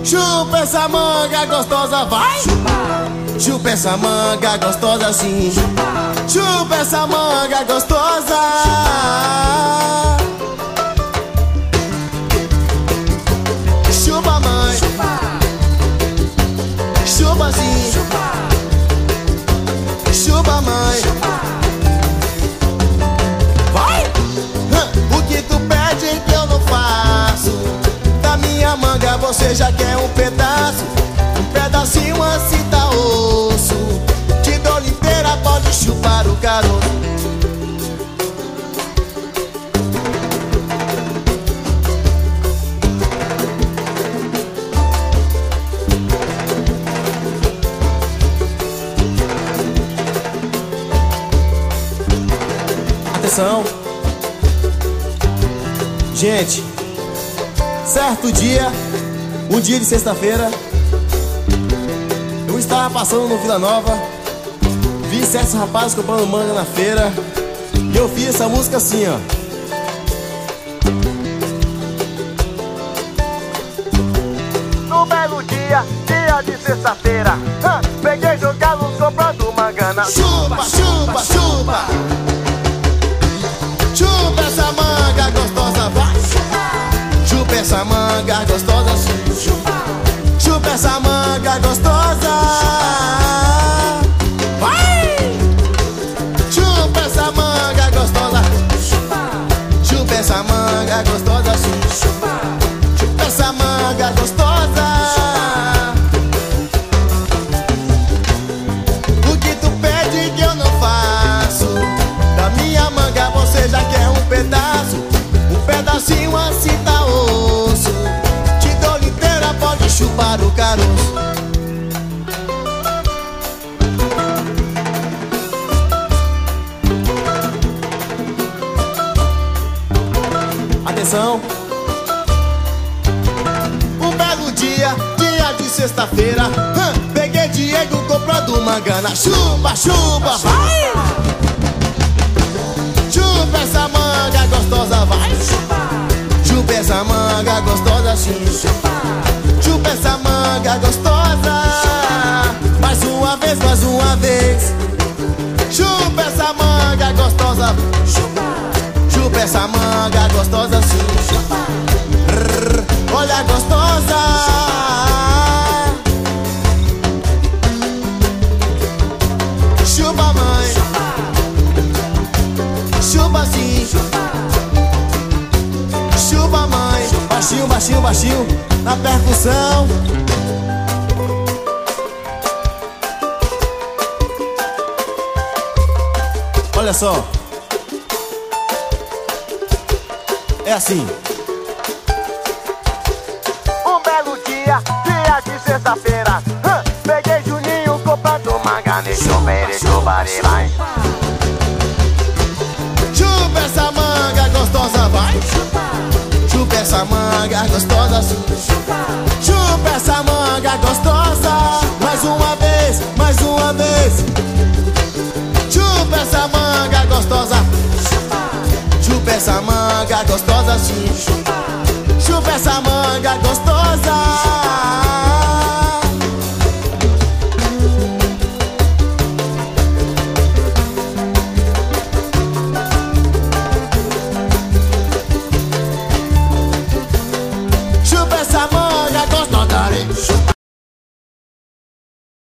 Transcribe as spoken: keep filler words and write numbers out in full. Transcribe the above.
Chupa essa manga gostosa, vai! Chupa essa manga gostosa assim. Chupa essa manga gostosa. Chupa, mãe. Chupa assim. Chupa, mãe. Vai! O que tu pede que eu não faço. Da minha manga você já quer um pedaço. Um pedacinho assim tá osso. Te dou inteira, pode chupar o caroço. Atenção. Gente, certo dia, um dia de sexta-feira, eu estava passando no Vila Nova, vi certos rapazes comprando manga na feira, e eu fiz essa música assim, ó. No belo dia, dia de sexta-feira, peguei jogá-lo comprando manga na chupa, chupa, chupa. Chupa essa manga gostosa, vai! Chupa essa manga gostosa, chupa. Chupa essa manga gostosa, vai! Chupa essa manga gostosa, chupa essa manga gostosa, chupa. Chupa essa manga gostosa. O que tu pede que eu não faço. Da minha manga você já quer um pedaço. Um pedacinho assim tá osso. Te dou inteira, pode chupar o caroço. Atenção. Um belo dia, dia de sexta-feira, hum, peguei Diego comprando manga na chupa, chupa, vai! Chupa essa manga gostosa, vai! Chupa essa manga gostosa, sim. Chupa essa manga gostosa. Mais uma vez, mais uma vez. Chupa essa manga gostosa. Chupa essa manga gostosa, sim. Rrr, olha gostosa. Chupa, mãe. Chupa sim. Chupa, mãe. Baixinho, baixinho, baixinho. Na percussão. Olha só. É assim. Um belo dia, dia de sexta-feira, peguei Juninho comprando manga ne chupere, chupare, vai. Chupa essa manga gostosa, vai! Chupa essa manga gostosa, chupa essa manga gostosa. Mais uma vez, mais uma vez. Chupa essa manga gostosa. Chupa essa manga gostosa, sim. Chupa essa manga gostosa.